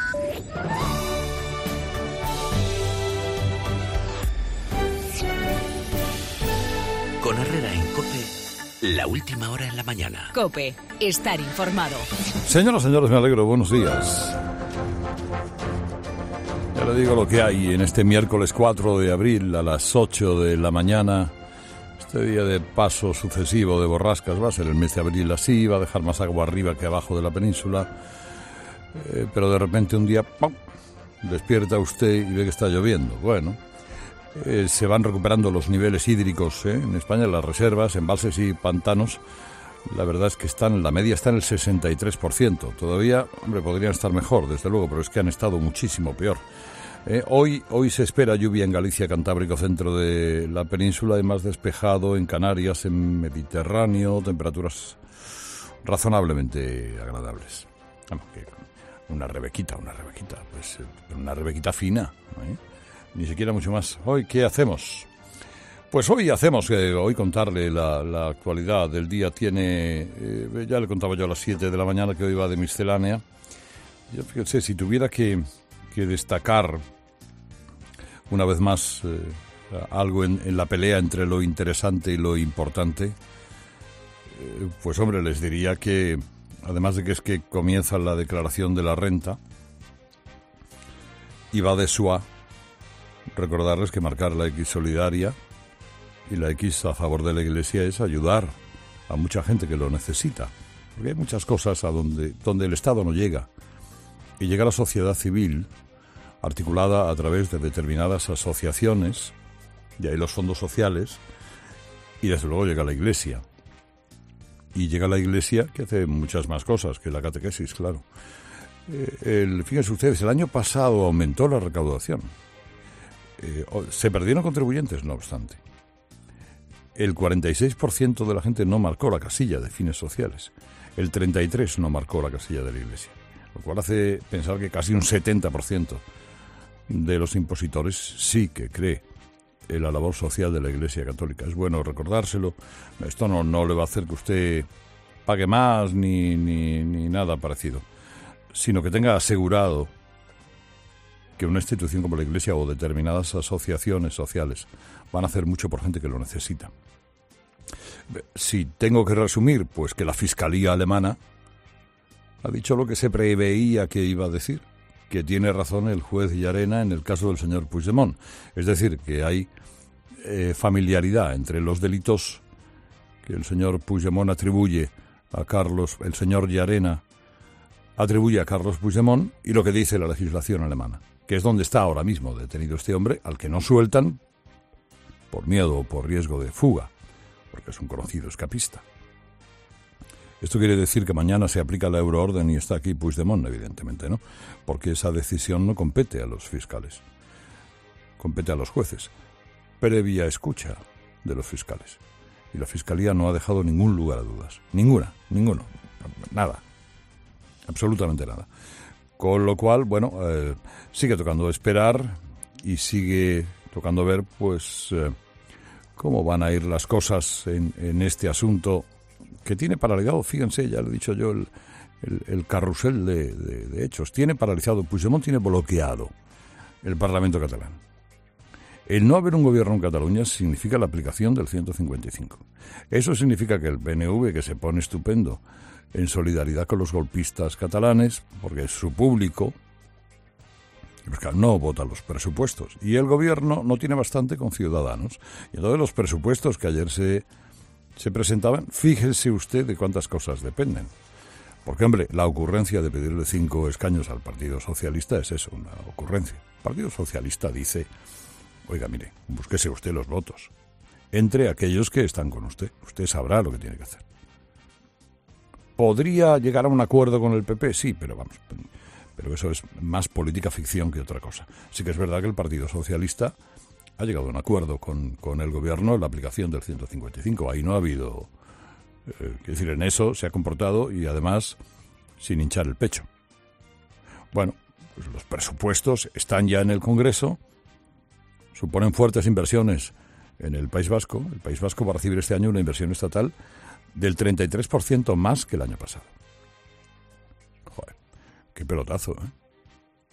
Con Herrera en COPE, la última hora en la mañana. COPE, estar informado. Señoras, señores, me alegro. Buenos días. Ya le digo lo que hay en este miércoles 4 de abril a las 8 de la mañana. Este día de paso sucesivo de borrascas va a ser el mes de abril así, va a dejar más agua arriba que abajo de la península. Pero de repente un día, ¡pum!, despierta usted y ve que está lloviendo. Bueno, se van recuperando los niveles hídricos en España, las reservas, embalses y pantanos. La verdad es que la media está en el 63%. Todavía, hombre, podrían estar mejor, desde luego, pero es que han estado muchísimo peor. Hoy se espera lluvia en Galicia, Cantábrico, centro de la península, y más despejado en Canarias, en Mediterráneo, temperaturas razonablemente agradables. Una rebequita, pues una rebequita fina, ni siquiera mucho más. ¿Hoy qué hacemos? Pues hoy contarle la actualidad del día. Ya le contaba yo a las 7 de la mañana que hoy va de miscelánea. Yo, fíjese, si tuviera que destacar una vez más algo en la pelea entre lo interesante y lo importante, pues hombre, les diría que además de que comienza la declaración de la renta y va de SUA, recordarles que marcar la X solidaria y la X a favor de la Iglesia es ayudar a mucha gente que lo necesita, porque hay muchas cosas donde el Estado no llega, y llega la sociedad civil articulada a través de determinadas asociaciones, y ahí los fondos sociales, y desde luego llega la Iglesia. Y llega la Iglesia, que hace muchas más cosas que la catequesis, claro. Fíjense ustedes, el año pasado aumentó la recaudación. Se perdieron contribuyentes, no obstante. El 46% de la gente no marcó la casilla de fines sociales. El 33% no marcó la casilla de la Iglesia. Lo cual hace pensar que casi un 70% de los impositores sí que cree en la labor social de la Iglesia Católica. Es bueno recordárselo. Esto no le va a hacer que usted pague más ni nada parecido, sino que tenga asegurado que una institución como la Iglesia o determinadas asociaciones sociales van a hacer mucho por gente que lo necesita. Si tengo que resumir, pues que la Fiscalía alemana ha dicho lo que se preveía que iba a decir, que tiene razón el juez Llarena en el caso del señor Puigdemont. Es decir, que hay familiaridad entre los delitos que el señor Puigdemont atribuye a Carlos, el señor Llarena atribuye a Carlos Puigdemont, y lo que dice la legislación alemana, que es donde está ahora mismo detenido este hombre, al que no sueltan por miedo o por riesgo de fuga, porque es un conocido escapista. Esto quiere decir que mañana se aplica la euroorden y está aquí Puigdemont, evidentemente, ¿no? Porque esa decisión no compete a los fiscales, compete a los jueces, previa escucha de los fiscales. Y la Fiscalía no ha dejado ningún lugar a dudas. Ninguno. Nada. Absolutamente nada. Con lo cual, bueno, sigue tocando esperar y sigue tocando ver, pues, cómo van a ir las cosas en este asunto que tiene paralizado, fíjense, ya le he dicho yo, el carrusel de hechos. Tiene paralizado, Puigdemont tiene bloqueado el Parlamento catalán. El no haber un gobierno en Cataluña significa la aplicación del 155. Eso significa que el PNV, que se pone estupendo en solidaridad con los golpistas catalanes, porque es su público, no vota los presupuestos. Y el gobierno no tiene bastante con Ciudadanos. Y entonces los presupuestos que ayer se presentaban, fíjese usted de cuántas cosas dependen. Porque, hombre, la ocurrencia de pedirle 5 escaños al Partido Socialista es eso, una ocurrencia. El Partido Socialista dice: oiga, mire, búsquese usted los votos entre aquellos que están con usted. Usted sabrá lo que tiene que hacer. ¿Podría llegar a un acuerdo con el PP? Sí, pero eso es más política ficción que otra cosa. Sí que es verdad que el Partido Socialista ha llegado a un acuerdo con el gobierno en la aplicación del 155. Ahí no ha habido... es decir, en eso se ha comportado, y además sin hinchar el pecho. Bueno, pues los presupuestos están ya en el Congreso, suponen fuertes inversiones en el País Vasco. El País Vasco va a recibir este año una inversión estatal del 33% más que el año pasado. Joder, qué pelotazo, ¿eh?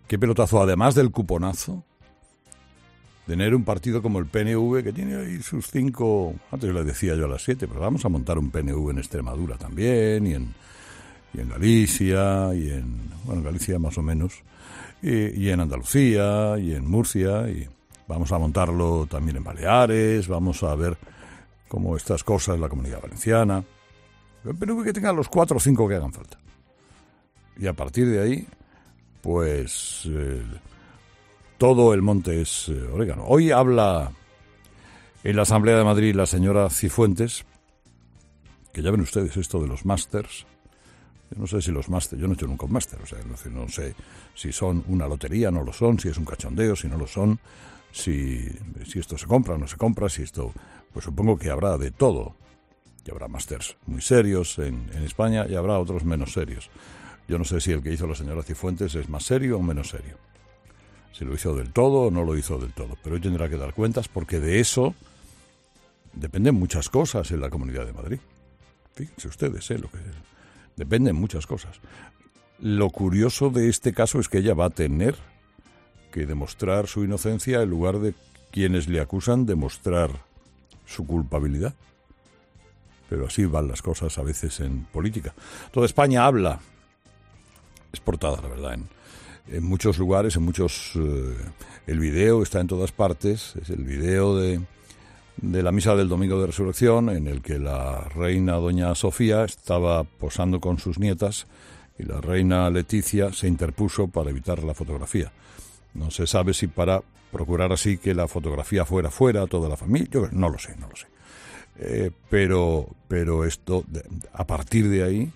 qué pelotazo, además del cuponazo, tener un partido como el PNV, que tiene ahí sus 5, antes le decía yo a las 7, pero vamos a montar un PNV en Extremadura también, y en Galicia, en Galicia más o menos, y en Andalucía, y en Murcia, y vamos a montarlo también en Baleares, vamos a ver cómo estas cosas, la Comunidad Valenciana, el PNV que tenga los 4 o 5 que hagan falta. Y a partir de ahí, pues todo el monte es orégano. Hoy habla en la Asamblea de Madrid la señora Cifuentes, que ya ven ustedes esto de los másters. Yo no sé si los másters, yo no he hecho nunca un máster, o sea, no sé si son una lotería, no lo son, si es un cachondeo, si no lo son, si esto se compra o no se compra, si esto, pues supongo que habrá de todo. Y habrá másters muy serios en España y habrá otros menos serios. Yo no sé si el que hizo la señora Cifuentes es más serio o menos serio. Si lo hizo del todo o no lo hizo del todo. Pero hoy tendrá que dar cuentas porque de eso dependen muchas cosas en la Comunidad de Madrid. Fíjense ustedes, lo que dependen muchas cosas. Lo curioso de este caso es que ella va a tener que demostrar su inocencia en lugar de quienes le acusan demostrar su culpabilidad. Pero así van las cosas a veces en política. Toda España habla. Es portada, la verdad, en muchos lugares, el video está en todas partes, es el video de la misa del Domingo de Resurrección, en el que la reina doña Sofía estaba posando con sus nietas y la reina Leticia se interpuso para evitar la fotografía. No se sabe si para procurar así que la fotografía fuera fuera, toda la familia, yo no lo sé. Pero esto, a partir de ahí,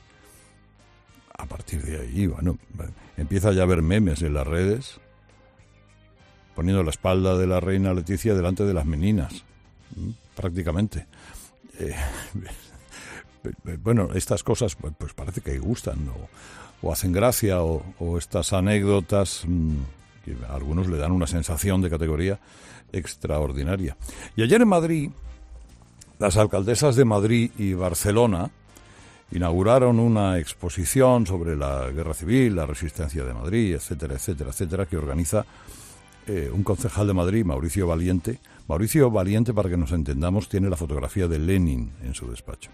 bueno, empieza ya a haber memes en las redes poniendo la espalda de la reina Leticia delante de las meninas, prácticamente. Bueno, estas cosas pues parece que gustan o hacen gracia o estas anécdotas que a algunos le dan una sensación de categoría extraordinaria. Y ayer en Madrid, las alcaldesas de Madrid y Barcelona inauguraron una exposición sobre la Guerra Civil, la resistencia de Madrid, etcétera, que organiza un concejal de Madrid, Mauricio Valiente. Mauricio Valiente, para que nos entendamos, tiene la fotografía de Lenin en su despacho.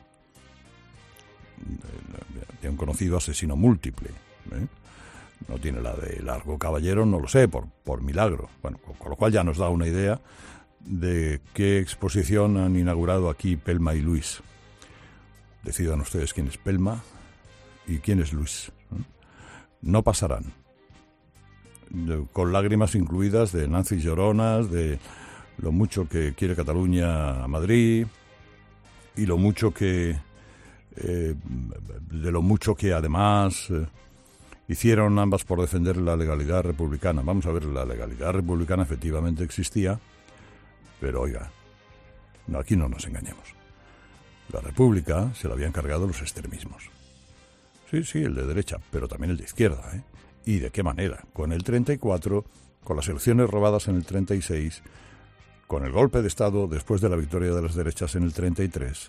De un conocido asesino múltiple. No tiene la de Largo Caballero, no lo sé, por milagro. Bueno, con lo cual ya nos da una idea de qué exposición han inaugurado aquí Pelma y Luis. Decidan ustedes quién es Pelma y quién es Luis. No pasarán. Con lágrimas incluidas de Nancy Lloronas, de lo mucho que quiere Cataluña a Madrid y lo mucho que de lo mucho que además hicieron ambas por defender la legalidad republicana. Vamos a ver, la legalidad republicana efectivamente existía, pero oiga, aquí no nos engañemos. La República se la habían cargado los extremismos. Sí, el de derecha, pero también el de izquierda, ¿eh? ¿Y de qué manera? Con el 34, con las elecciones robadas en el 36, con el golpe de Estado después de la victoria de las derechas en el 33,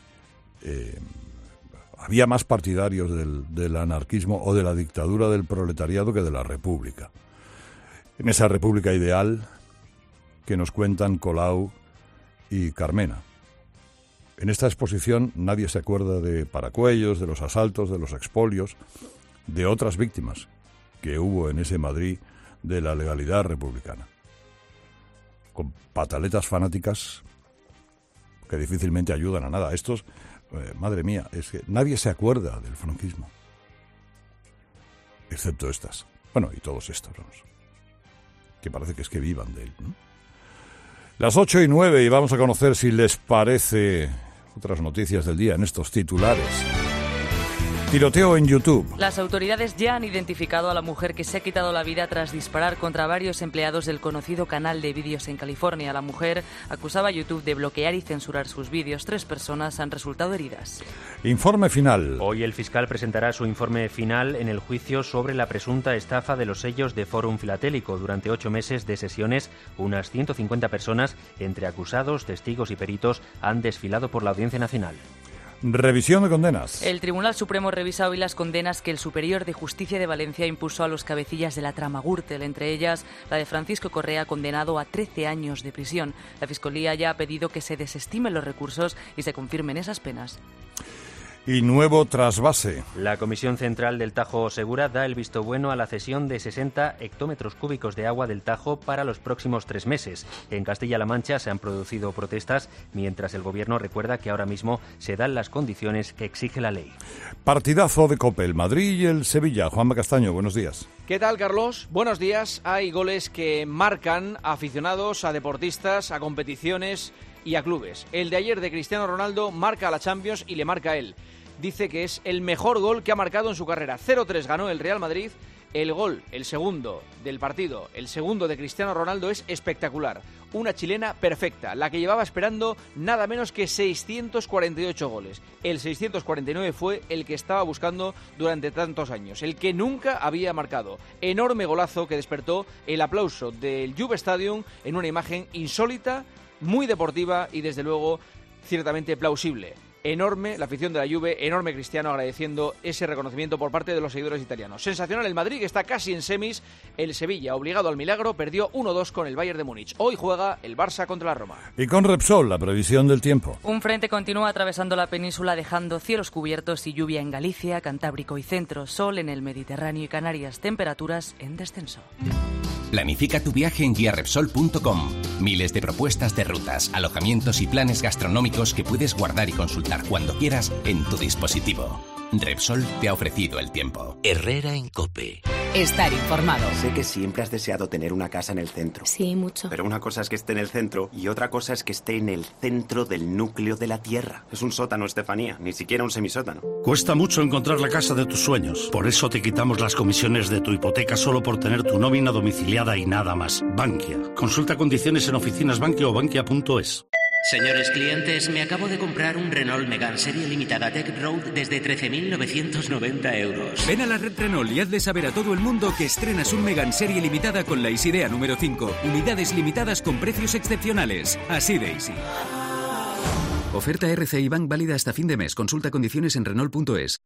había más partidarios del anarquismo o de la dictadura del proletariado que de la República. En esa República ideal que nos cuentan Colau y Carmena. En esta exposición nadie se acuerda de Paracuellos, de los asaltos, de los expolios, de otras víctimas que hubo en ese Madrid de la legalidad republicana. Con pataletas fanáticas que difícilmente ayudan a nada. Estos, madre mía, es que nadie se acuerda del franquismo. Excepto estas. Bueno, y todos estos, vamos, que parece que es que vivan de él, ¿no? Las 8:09 y vamos a conocer, si les parece, otras noticias del día en estos titulares. Tiroteo en YouTube. Las autoridades ya han identificado a la mujer que se ha quitado la vida tras disparar contra varios empleados del conocido canal de vídeos en California. La mujer acusaba a YouTube de bloquear y censurar sus vídeos. 3 personas han resultado heridas. Informe final. Hoy el fiscal presentará su informe final en el juicio sobre la presunta estafa de los sellos de Fórum Filatélico. Durante 8 meses de sesiones, unas 150 personas, entre acusados, testigos y peritos, han desfilado por la Audiencia Nacional. Revisión de condenas. El Tribunal Supremo revisa hoy las condenas que el Superior de Justicia de Valencia impuso a los cabecillas de la trama Gürtel, entre ellas la de Francisco Correa, condenado a 13 años de prisión. La Fiscalía ya ha pedido que se desestimen los recursos y se confirmen esas penas. Y nuevo trasvase. La Comisión Central del Tajo Segura da el visto bueno a la cesión de 60 hectómetros cúbicos de agua del Tajo para los próximos 3 meses. En Castilla-La Mancha se han producido protestas, mientras el Gobierno recuerda que ahora mismo se dan las condiciones que exige la ley. Partidazo de COPE, el Madrid y el Sevilla. Juanma Castaño, buenos días. ¿Qué tal, Carlos? Buenos días. Hay goles que marcan a aficionados, a deportistas, a competiciones y a clubes. El de ayer de Cristiano Ronaldo marca a la Champions y le marca a él. Dice que es el mejor gol que ha marcado en su carrera. 0-3 ganó el Real Madrid. El gol, el segundo del partido, el segundo de Cristiano Ronaldo, es espectacular. Una chilena perfecta, la que llevaba esperando nada menos que 648 goles. El 649 fue el que estaba buscando durante tantos años, el que nunca había marcado. Enorme golazo que despertó el aplauso del Juve Stadium en una imagen insólita, muy deportiva y desde luego ciertamente plausible. Enorme la afición de la Juve, enorme Cristiano agradeciendo ese reconocimiento por parte de los seguidores italianos. Sensacional el Madrid, que está casi en semis. El Sevilla, obligado al milagro, perdió 1-2 con el Bayern de Múnich. Hoy juega el Barça contra la Roma. Y con Repsol, la previsión del tiempo. Un frente continúa atravesando la península, dejando cielos cubiertos y lluvia en Galicia, Cantábrico y Centro. Sol en el Mediterráneo y Canarias. Temperaturas en descenso. Planifica tu viaje en guiarepsol.com. Miles de propuestas de rutas, alojamientos y planes gastronómicos que puedes guardar y consultar cuando quieras en tu dispositivo. Repsol te ha ofrecido el tiempo. Herrera en COPE. Estar informado. Sé que siempre has deseado tener una casa en el centro. Sí, mucho. Pero una cosa es que esté en el centro y otra cosa es que esté en el centro del núcleo de la Tierra. Es un sótano, Estefanía, ni siquiera un semisótano. Cuesta mucho encontrar la casa de tus sueños. Por eso te quitamos las comisiones de tu hipoteca solo por tener tu nómina domiciliada y nada más. Bankia. Consulta condiciones en oficinas Bankia o bankia.es. Señores clientes, me acabo de comprar un Renault Megane Serie Limitada Tech Road desde 13.990 euros. Ven a la red Renault y hazle saber a todo el mundo que estrenas un Megane Serie Limitada con la Isidea número 5. Unidades limitadas con precios excepcionales. Así de easy. Oferta RCI Bank válida hasta fin de mes. Consulta condiciones en Renault.es.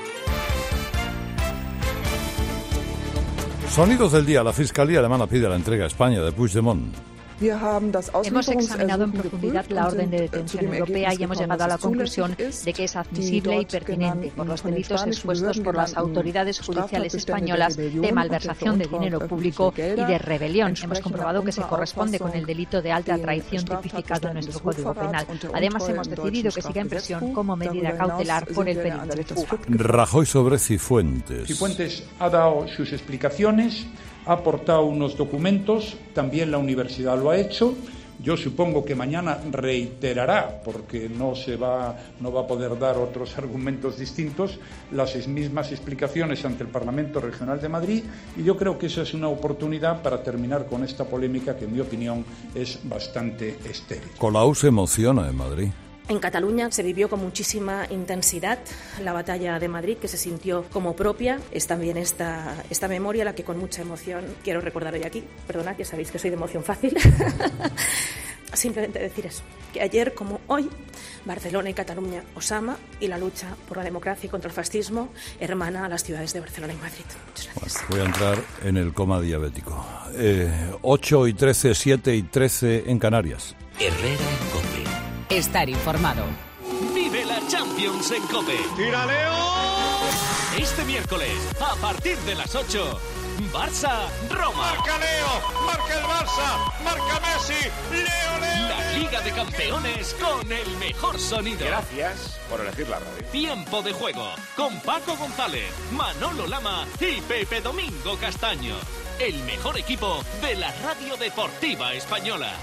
Sonidos del día. La Fiscalía alemana pide la entrega a España de Puigdemont. Hemos examinado en profundidad la orden de detención europea y hemos llegado a la conclusión de que es admisible y pertinente por los delitos expuestos por las autoridades judiciales españolas de malversación de dinero público y de rebelión. Hemos comprobado que se corresponde con el delito de alta traición tipificado en nuestro Código Penal. Además, hemos decidido que siga en prisión como medida cautelar por el peligro de fuga. Rajoy sobre Cifuentes. Cifuentes ha dado sus explicaciones, ha aportado unos documentos, también la universidad lo ha hecho. Yo supongo que mañana reiterará, porque no va a poder dar otros argumentos distintos, las mismas explicaciones ante el Parlamento Regional de Madrid, y yo creo que esa es una oportunidad para terminar con esta polémica que, en mi opinión, es bastante estéril. Colau se emociona en Madrid. En Cataluña se vivió con muchísima intensidad la batalla de Madrid, que se sintió como propia. Es también esta memoria la que con mucha emoción quiero recordar hoy aquí. Perdonad, ya sabéis que soy de emoción fácil. Simplemente decir eso, que ayer como hoy, Barcelona y Cataluña os ama, y la lucha por la democracia y contra el fascismo hermana a las ciudades de Barcelona y Madrid. Muchas gracias. Bueno, voy a entrar en el coma diabético. 8 y 13, 7 y 13 en Canarias. Herrera en COPE. Estar informado. Vive la Champions en COPE. ¡Tira Leo! Este miércoles, a partir de las 8, Barça-Roma. ¡Marca Leo! ¡Marca el Barça! ¡Marca Messi! ¡Leo! La Liga de Campeones con el mejor sonido. Gracias por elegir la radio. Tiempo de juego con Paco González, Manolo Lama y Pepe Domingo Castaño. El mejor equipo de la radio deportiva española.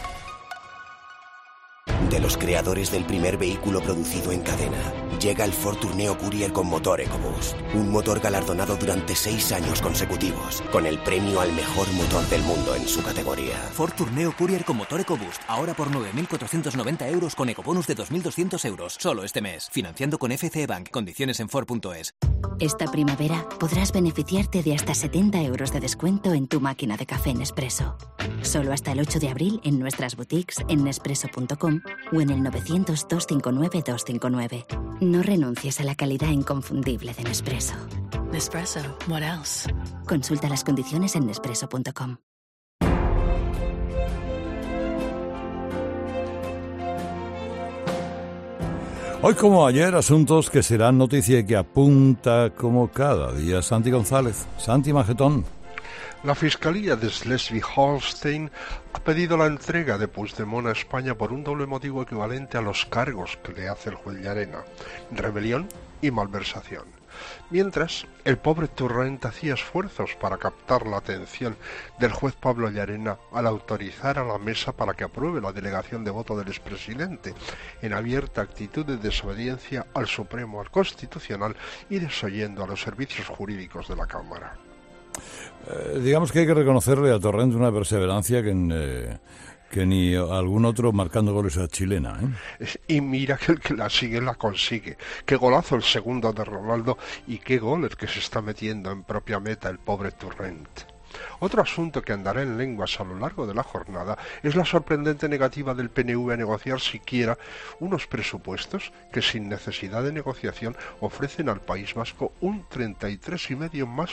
De los creadores del primer vehículo producido en cadena, llega el Ford Tourneo Courier con motor EcoBoost. Un motor galardonado durante 6 años consecutivos, con el premio al mejor motor del mundo en su categoría. Ford Tourneo Courier con motor EcoBoost, ahora por 9.490 euros con ecobonus de 2.200 euros, solo este mes. Financiando con FCE Bank, condiciones en Ford.es. Esta primavera podrás beneficiarte de hasta 70 euros de descuento en tu máquina de café Nespresso. Solo hasta el 8 de abril en nuestras boutiques, en Nespresso.com o en el 900-259-259. No renuncies a la calidad inconfundible de Nespresso. Nespresso, what else? Consulta las condiciones en Nespresso.com. Hoy como ayer, asuntos que serán noticia y que apunta como cada día Santi González. Santi Majetón. La Fiscalía de Schleswig-Holstein ha pedido la entrega de Puigdemont a España por un doble motivo equivalente a los cargos que le hace el juez Llarena: rebelión y malversación. Mientras, el pobre Torrent hacía esfuerzos para captar la atención del juez Pablo Llarena al autorizar a la mesa para que apruebe la delegación de voto del expresidente, en abierta actitud de desobediencia al Supremo, al Constitucional y desoyendo a los servicios jurídicos de la Cámara. Digamos que hay que reconocerle a Torrent una perseverancia que ni algún otro marcando goles a chilena, ¿eh? Y mira que el que la sigue la consigue. Qué golazo el segundo de Ronaldo y qué gol el que se está metiendo en propia meta el pobre Torrent. Otro asunto que andará en lenguas a lo largo de la jornada es la sorprendente negativa del PNV a negociar siquiera unos presupuestos que sin necesidad de negociación ofrecen al País Vasco un 33,5% más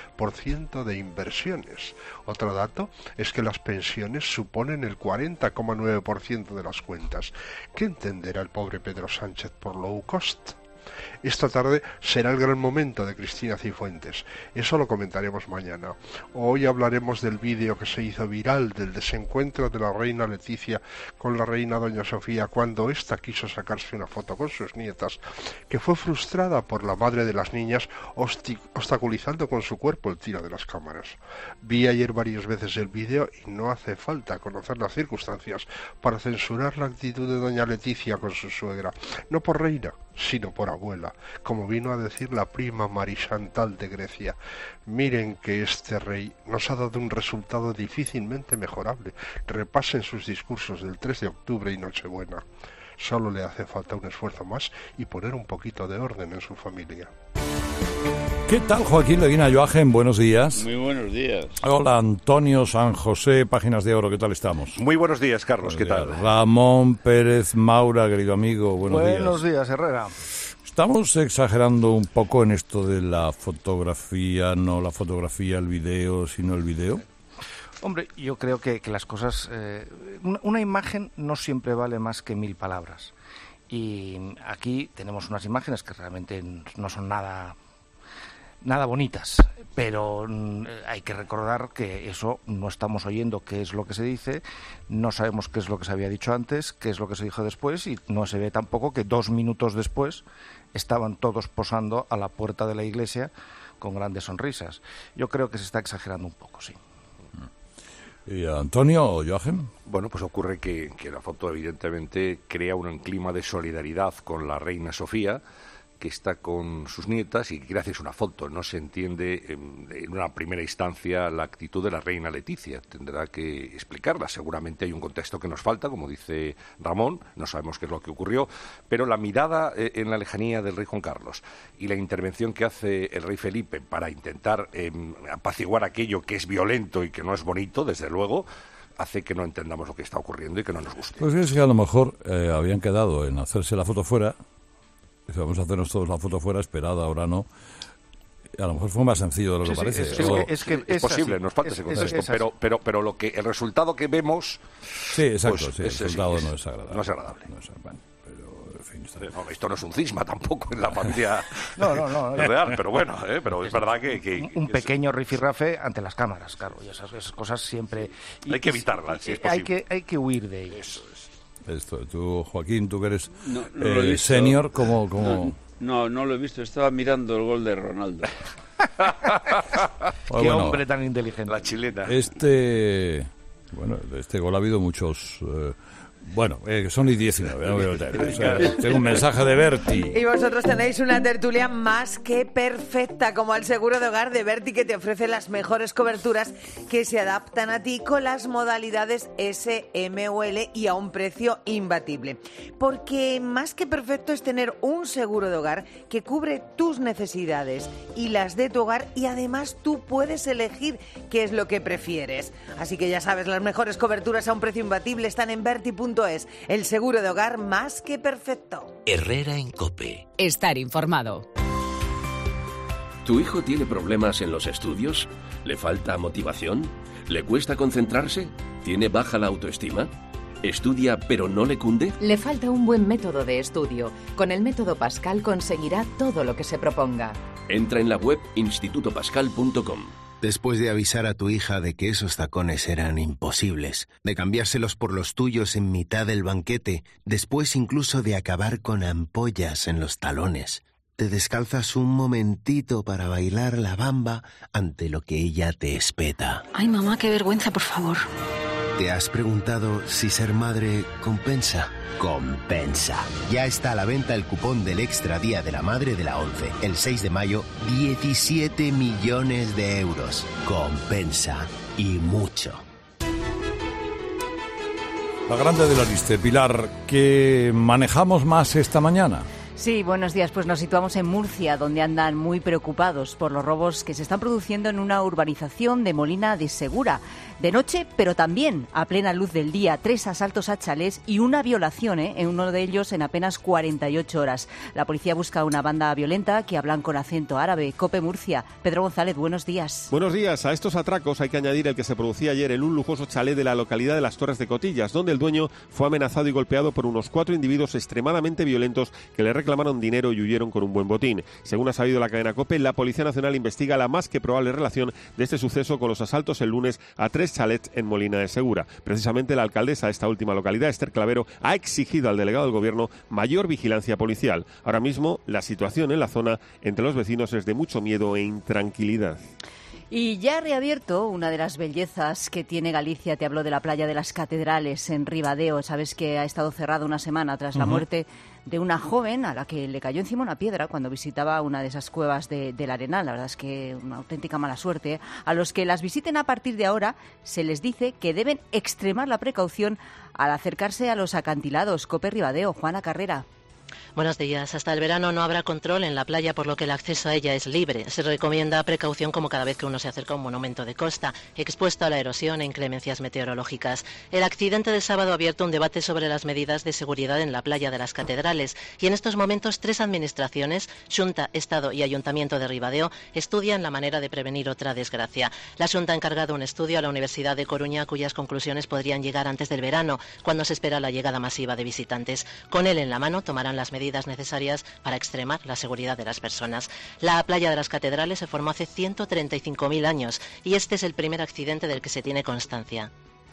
de inversiones. Otro dato es que las pensiones suponen el 40,9% de las cuentas. ¿Qué entenderá el pobre Pedro Sánchez por low cost? Esta tarde será el gran momento de Cristina Cifuentes. Eso lo comentaremos mañana. Hoy hablaremos del vídeo que se hizo viral del desencuentro de la reina Leticia con la reina doña Sofía cuando ésta quiso sacarse una foto con sus nietas, que fue frustrada por la madre de las niñas obstaculizando con su cuerpo el tiro de las cámaras. Vi ayer varias veces el vídeo y no hace falta conocer las circunstancias para censurar la actitud de doña Leticia con su suegra, no por reina, sino por abuela, como vino a decir la prima Marisantal de Grecia. Miren que este rey nos ha dado un resultado difícilmente mejorable. Repasen sus discursos del 3 de octubre y Nochebuena. Solo le hace falta un esfuerzo más y poner un poquito de orden en su familia. ¿Qué tal, Joaquín Leguina Joagen? Buenos días. Muy buenos días. Hola, Antonio San José, Páginas de Oro, ¿qué tal estamos? Muy buenos días, Carlos, ¿qué tal? Ramón Pérez Maura, querido amigo, buenos días. Buenos días, Herrera. Estamos exagerando un poco en esto de la fotografía, no la fotografía, el video, sino el video. Hombre, yo creo que las cosas... una imagen no siempre vale más que 1000 palabras. Y aquí tenemos unas imágenes que realmente no son nada bonitas, pero hay que recordar que eso no estamos oyendo qué es lo que se dice, no sabemos qué es lo que se había dicho antes, qué es lo que se dijo después, y no se ve tampoco que 2 minutos después estaban todos posando a la puerta de la iglesia con grandes sonrisas. Yo creo que se está exagerando un poco, sí. ¿Y Antonio o Joaquín? Bueno, pues ocurre que la foto evidentemente crea un clima de solidaridad con la reina Sofía, que está con sus nietas y que quiere hacerse una foto. No se entiende en una primera instancia la actitud de la reina Leticia. Tendrá que explicarla. Seguramente hay un contexto que nos falta, como dice Ramón, no sabemos qué es lo que ocurrió, pero la mirada en la lejanía del rey Juan Carlos y la intervención que hace el rey Felipe para intentar apaciguar aquello que es violento y que no es bonito, desde luego, hace que no entendamos lo que está ocurriendo y que no nos guste. Pues es que a lo mejor habían quedado en hacerse la foto fuera. Vamos a hacernos todos la foto fuera, esperada, ahora no. A lo mejor fue más sencillo de lo que parece. Es posible, así, nos falta ese contexto, pero lo que el resultado que vemos... Sí, exacto, pues, el resultado no es agradable. No es agradable. Bueno, pero, en fin, no, esto no es un cisma tampoco en la familia no, real, pero bueno, pero es verdad que un pequeño rifirrafe ante las cámaras, claro, y esas cosas siempre... Hay que evitarlas, si es posible. Hay que huir de ellas. Eso es. Esto, tú, Joaquín, tú que eres senior, ¿cómo? No lo he visto, estaba mirando el gol de Ronaldo. Qué hombre tan inteligente. La chilena. Este gol ha habido muchos Bueno, son y 19. No veo el tele. O sea, tengo un mensaje de Berti. Y vosotros tenéis una tertulia más que perfecta, como el seguro de hogar de Berti, que te ofrece las mejores coberturas que se adaptan a ti con las modalidades S, M o L y a un precio imbatible. Porque más que perfecto es tener un seguro de hogar que cubre tus necesidades y las de tu hogar, y además tú puedes elegir qué es lo que prefieres. Así que ya sabes, las mejores coberturas a un precio imbatible están en Berti.es. El seguro de hogar más que perfecto. Herrera en COPE. Estar informado. ¿Tu hijo tiene problemas en los estudios? ¿Le falta motivación? ¿Le cuesta concentrarse? ¿Tiene baja la autoestima? ¿Estudia pero no le cunde? Le falta un buen método de estudio. Con el método Pascal conseguirá todo lo que se proponga. Entra en la web institutopascal.com. Después de avisar a tu hija de que esos tacones eran imposibles, de cambiárselos por los tuyos en mitad del banquete, después incluso de acabar con ampollas en los talones, te descalzas un momentito para bailar la bamba ante lo que ella te espeta. Ay, mamá, qué vergüenza, por favor. ¿Te has preguntado si ser madre compensa? Compensa. Ya está a la venta el cupón del Extra Día de la Madre de la ONCE. El 6 de mayo, 17 millones de euros. Compensa. Y mucho. La grande de la lista, Pilar, ¿qué manejamos más esta mañana? Sí, buenos días. Pues nos situamos en Murcia, donde andan muy preocupados por los robos que se están produciendo en una urbanización de Molina de Segura. De noche, pero también a plena luz del día. 3 asaltos a chalés y una violación, en uno de ellos en apenas 48 horas. La policía busca una banda violenta que hablan con acento árabe. COPE Murcia. Pedro González, buenos días. Buenos días. A estos atracos hay que añadir el que se producía ayer en un lujoso chalet de la localidad de Las Torres de Cotillas, donde el dueño fue amenazado y golpeado por unos 4 individuos extremadamente violentos que le reclamaron dinero y huyeron con un buen botín. Según ha sabido la cadena COPE, la Policía Nacional investiga la más que probable relación de este suceso con los asaltos el lunes a 3 chalets en Molina de Segura. Precisamente la alcaldesa de esta última localidad, Esther Clavero, ha exigido al delegado del Gobierno mayor vigilancia policial. Ahora mismo la situación en la zona entre los vecinos es de mucho miedo e intranquilidad. Y ya ha reabierto una de las bellezas que tiene Galicia. Te hablo de la playa de las Catedrales en Ribadeo. Sabes que ha estado cerrada una semana tras la muerte de una joven a la que le cayó encima una piedra cuando visitaba una de esas cuevas del Arenal. La verdad es que una auténtica mala suerte. A los que las visiten a partir de ahora se les dice que deben extremar la precaución al acercarse a los acantilados. COPE Ribadeo, Juana Carrera. Buenos días. Hasta el verano no habrá control en la playa, por lo que el acceso a ella es libre. Se recomienda precaución como cada vez que uno se acerca a un monumento de costa, expuesto a la erosión e inclemencias meteorológicas. El accidente de sábado ha abierto un debate sobre las medidas de seguridad en la playa de las Catedrales, y en estos momentos 3 administraciones, Xunta, Estado y Ayuntamiento de Ribadeo, estudian la manera de prevenir otra desgracia. La Xunta ha encargado un estudio a la Universidad de Coruña, cuyas conclusiones podrían llegar antes del verano, cuando se espera la llegada masiva de visitantes. Con él en la mano tomarán las medidas necesarias para extremar la seguridad de las personas. La playa de las Catedrales se formó hace 135.000 años y este es el primer accidente del que se tiene constancia.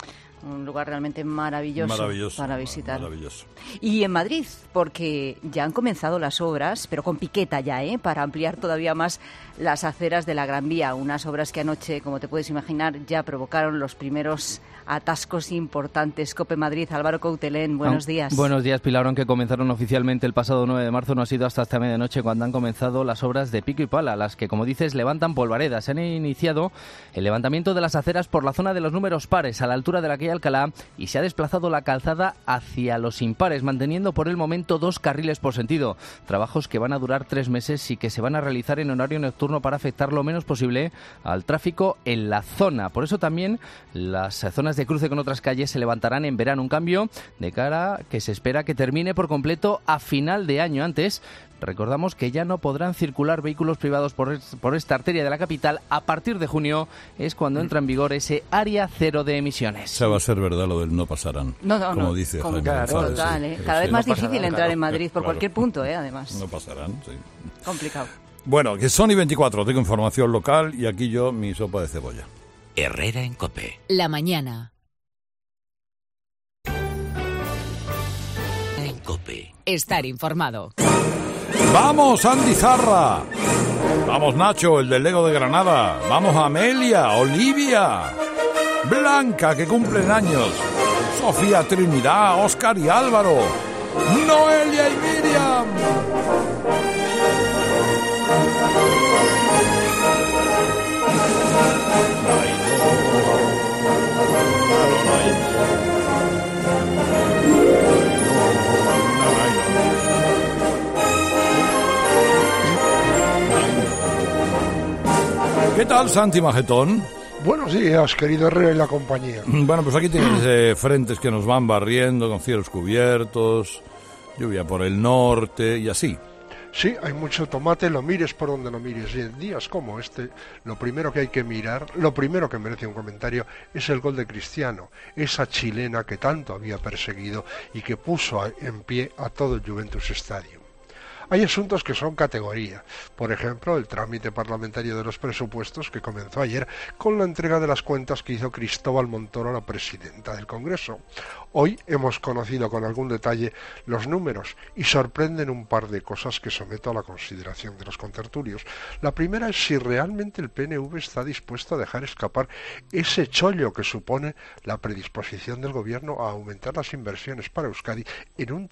Un lugar realmente maravilloso para visitar. Maravilloso. Y en Madrid, porque ya han comenzado las obras, pero con piqueta ya, para ampliar todavía más las aceras de la Gran Vía. Unas obras que anoche, como te puedes imaginar, ya provocaron los primeros atascos importantes. COPE Madrid, Álvaro Coutelén, buenos días. Buenos días, Pilar. Aunque comenzaron oficialmente el pasado 9 de marzo, no ha sido hasta esta medianoche cuando han comenzado las obras de pico y pala, las que, como dices, levantan polvaredas. Se han iniciado el levantamiento de las aceras por la zona de los números pares, a la altura de la calle Alcalá, y se ha desplazado la calzada hacia los impares, manteniendo por el momento 2 carriles por sentido. Trabajos que van a durar 3 meses y que se van a realizar en horario nocturno para afectar lo menos posible al tráfico en la zona. Por eso también las zonas de cruce con otras calles se levantarán en verano, un cambio de cara que se espera que termine por completo a final de año. Antes, recordamos que ya no podrán circular vehículos privados por esta arteria de la capital. A partir de junio es cuando entra en vigor ese área cero de emisiones. O sea, va a ser verdad lo del no pasarán. No. Dice Jaime González. Total, Cada vez más difícil entrar en Madrid por cualquier punto, además. No pasarán, sí. Complicado. Bueno, que son y 24, tengo información local y aquí yo mi sopa de cebolla. Herrera en COPE. La mañana. En COPE. Estar informado. ¡Vamos, Andy Zarra! ¡Vamos, Nacho, el del Lego de Granada! ¡Vamos, Amelia, Olivia, Blanca, que cumplen años! Sofía Trinidad, Óscar y Álvaro, Noelia y Miriam. ¿Qué tal, Santi Majetón? Buenos días, querido Herrera y la compañía. Bueno, pues aquí tienes frentes que nos van barriendo con cielos cubiertos, lluvia por el norte y así. Sí, hay mucho tomate, lo mires por donde lo mires. Y en días como este, lo primero que hay que mirar, lo primero que merece un comentario, es el gol de Cristiano, esa chilena que tanto había perseguido y que puso en pie a todo el Juventus Stadium. Hay asuntos que son categoría, por ejemplo, el trámite parlamentario de los presupuestos que comenzó ayer con la entrega de las cuentas que hizo Cristóbal Montoro a la presidenta del Congreso. Hoy hemos conocido con algún detalle los números y sorprenden un par de cosas que someto a la consideración de los contertulios. La primera es si realmente el PNV está dispuesto a dejar escapar ese chollo que supone la predisposición del gobierno a aumentar las inversiones para Euskadi en un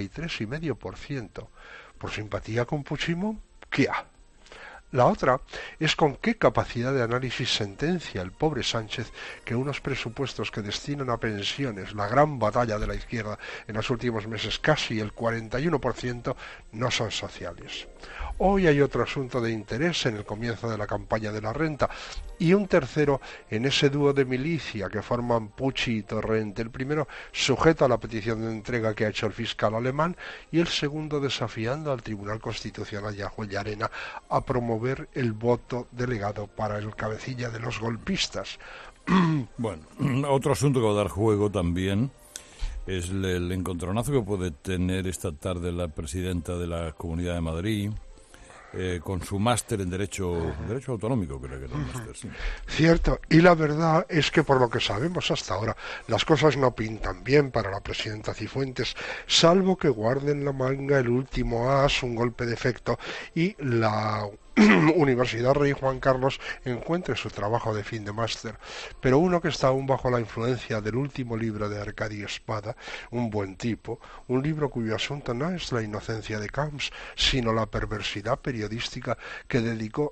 33,5%. ¿Por simpatía con Puigdemont? ¡Kia! La otra es con qué capacidad de análisis sentencia el pobre Sánchez que unos presupuestos que destinan a pensiones, la gran batalla de la izquierda en los últimos meses, casi el 41%, no son sociales. Hoy hay otro asunto de interés en el comienzo de la campaña de la renta y un tercero en ese dúo de milicia que forman Pucci y Torrent, el primero sujeto a la petición de entrega que ha hecho el fiscal alemán y el segundo desafiando al Tribunal Constitucional y a Juez Llarena a promover el voto delegado para el cabecilla de los golpistas. Bueno, otro asunto que va a dar juego también es el encontronazo que puede tener esta tarde la presidenta de la Comunidad de Madrid con su máster en Derecho Autonómico, creo que era el máster, sí. Cierto, y la verdad es que por lo que sabemos hasta ahora, las cosas no pintan bien para la presidenta Cifuentes, salvo que guarde en la manga el último as, un golpe de efecto, y la Universidad Rey Juan Carlos encuentre su trabajo de fin de máster, pero uno que está aún bajo la influencia del último libro de Arcadio Espada, Un buen tipo, un libro cuyo asunto no es la inocencia de Camps, sino la perversidad periodística que dedicó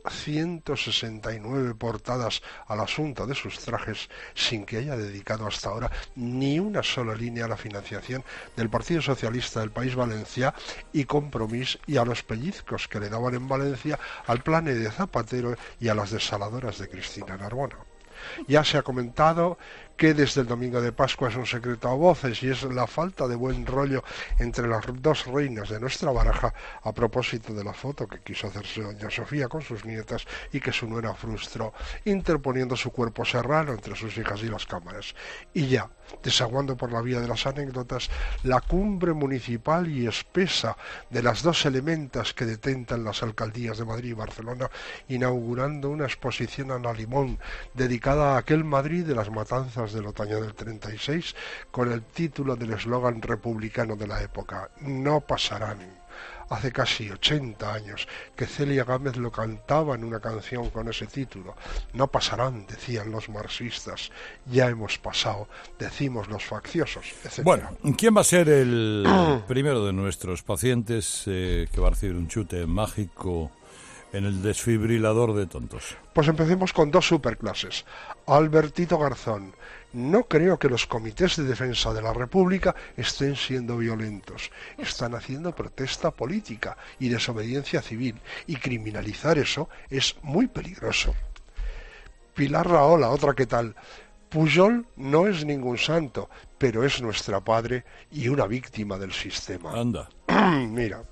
169 portadas al asunto de sus trajes sin que haya dedicado hasta ahora ni una sola línea a la financiación del Partido Socialista del País Valencià y Compromís y a los pellizcos que le daban en Valencia al plan de Zapatero y a las desaladoras de Cristina Narbona. Ya se ha comentado que desde el domingo de Pascua es un secreto a voces y es la falta de buen rollo entre las dos reinas de nuestra baraja a propósito de la foto que quiso hacerse doña Sofía con sus nietas y que su nuera frustró, interponiendo su cuerpo serrano entre sus hijas y las cámaras. Y ya, desaguando por la vía de las anécdotas, la cumbre municipal y espesa de las dos elementas que detentan las alcaldías de Madrid y Barcelona, inaugurando una exposición a la Limón dedicada a aquel Madrid de las matanzas del otoño del 36, con el título del eslogan republicano de la época: no pasarán. Hace casi 80 años que Celia Gámez lo cantaba en una canción con ese título. No pasarán, decían los marxistas. Ya hemos pasado, decimos los facciosos, etc. Bueno, ¿quién va a ser el primero de nuestros pacientes que va a recibir un chute mágico en el desfibrilador de tontos? Pues empecemos con dos superclases. Albertito Garzón. No creo que los comités de defensa de la República estén siendo violentos. Están haciendo protesta política y desobediencia civil, y criminalizar eso es muy peligroso. Pilar Rahola, otra que tal. Pujol no es ningún santo, pero es nuestra padre y una víctima del sistema. Anda. Mira.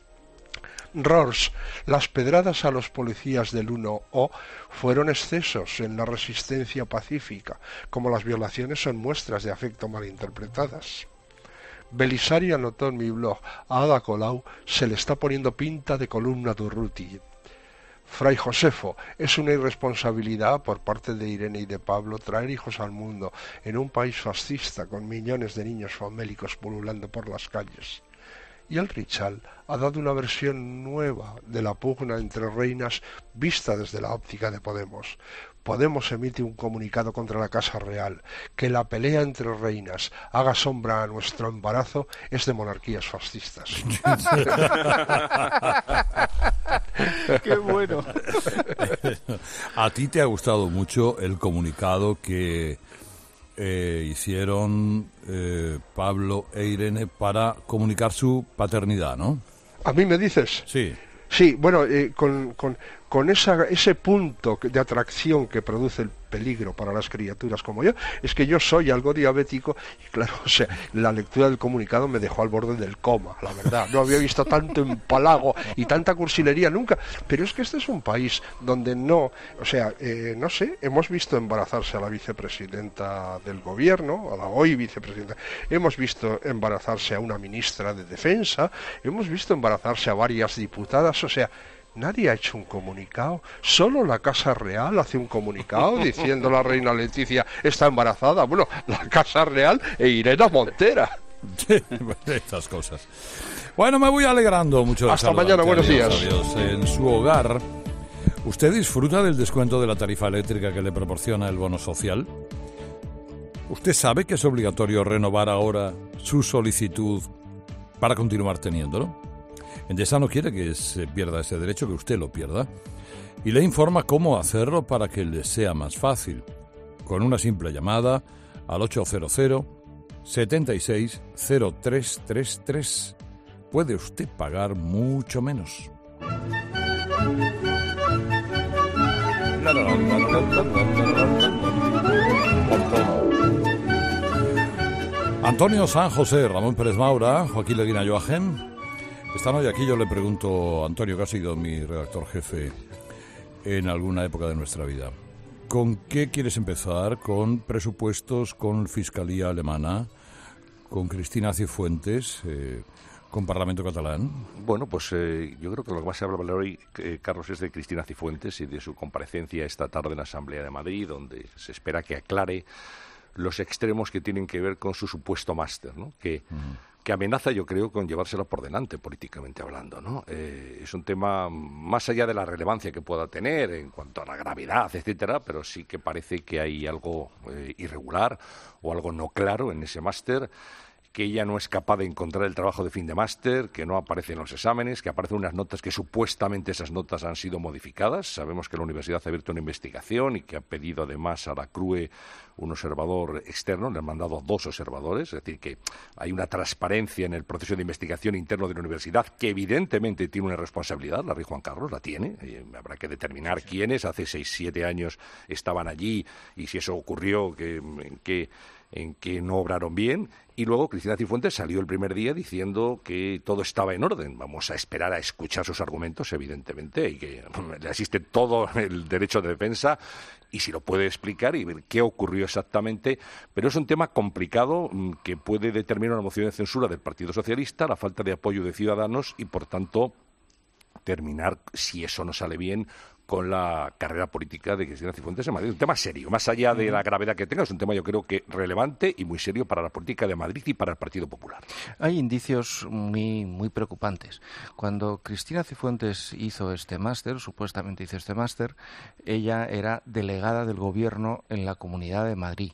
Rors, las pedradas a los policías del 1O fueron excesos en la resistencia pacífica, como las violaciones son muestras de afecto malinterpretadas. Belisario anotó en mi blog: a Ada Colau se le está poniendo pinta de columna Durruti. Fray Josefo, es una irresponsabilidad por parte de Irene y de Pablo traer hijos al mundo en un país fascista con millones de niños famélicos pululando por las calles. Y el Richal ha dado una versión nueva de la pugna entre reinas vista desde la óptica de Podemos. Podemos emite un comunicado contra la Casa Real. Que la pelea entre reinas haga sombra a nuestro embarazo es de monarquías fascistas. ¡Qué bueno! ¿A ti te ha gustado mucho el comunicado que hicieron Pablo e Irene para comunicar su paternidad, no? ¿A mí me dices? Sí. Sí, bueno, con ese punto de atracción que produce el peligro para las criaturas como yo, es que yo soy algo diabético y claro, o sea, la lectura del comunicado me dejó al borde del coma, la verdad. No había visto tanto empalago y tanta cursilería nunca, pero es que este es un país donde no, o sea, no sé, hemos visto embarazarse a la vicepresidenta del gobierno, a la hoy vicepresidenta, hemos visto embarazarse a una ministra de Defensa, hemos visto embarazarse a varias diputadas, o sea, nadie ha hecho un comunicado, solo la Casa Real hace un comunicado diciendo la reina Leticia está embarazada. Bueno, la Casa Real e Irene Montera. Estas cosas. Bueno, me voy alegrando mucho de hasta mañana, buenos días. Adiós. En su hogar, ¿usted disfruta del descuento de la tarifa eléctrica que le proporciona el bono social? ¿Usted sabe que es obligatorio renovar ahora su solicitud para continuar teniéndolo? Endesa no quiere que se pierda ese derecho, que usted lo pierda, y le informa cómo hacerlo para que le sea más fácil. Con una simple llamada al 800 76 0333 puede usted pagar mucho menos. Antonio San José, Ramón Pérez Maura, Joaquín Leguina Joagen. Esta noche aquí yo le pregunto a Antonio, que ha sido mi redactor jefe en alguna época de nuestra vida. ¿Con qué quieres empezar? ¿Con presupuestos, con Fiscalía Alemana, con Cristina Cifuentes, con Parlamento Catalán? Bueno, pues yo creo que lo que más se habla hoy, Carlos, es de Cristina Cifuentes y de su comparecencia esta tarde en la Asamblea de Madrid, donde se espera que aclare los extremos que tienen que ver con su supuesto máster, ¿no? Que amenaza, yo creo, con llevárselo por delante, políticamente hablando, ¿no? Es un tema más allá de la relevancia que pueda tener en cuanto a la gravedad, etcétera, pero sí que parece que hay algo irregular o algo no claro en ese máster, que ella no es capaz de encontrar el trabajo de fin de máster, que no aparece en los exámenes, que aparecen unas notas que supuestamente esas notas han sido modificadas. Sabemos que la universidad ha abierto una investigación y que ha pedido además a la CRUE un observador externo, le han mandado 2 observadores, es decir, que hay una transparencia en el proceso de investigación interno de la universidad que evidentemente tiene una responsabilidad, la Rey Juan Carlos la tiene, habrá que determinar quiénes, hace 6-7 años estaban allí y si eso ocurrió, en que no obraron bien, y luego Cristina Cifuentes salió el primer día diciendo que todo estaba en orden. Vamos a esperar a escuchar sus argumentos, evidentemente, y que le asiste todo el derecho de defensa, y si lo puede explicar y ver qué ocurrió exactamente, pero es un tema complicado que puede determinar una moción de censura del Partido Socialista, la falta de apoyo de Ciudadanos y, por tanto, terminar, si eso no sale bien, con la carrera política de Cristina Cifuentes en Madrid. Un tema serio, más allá de la gravedad que tenga, es un tema yo creo que relevante y muy serio para la política de Madrid y para el Partido Popular. Hay indicios muy preocupantes. Cuando Cristina Cifuentes hizo este máster, supuestamente hizo este máster, ella era delegada del Gobierno en la Comunidad de Madrid.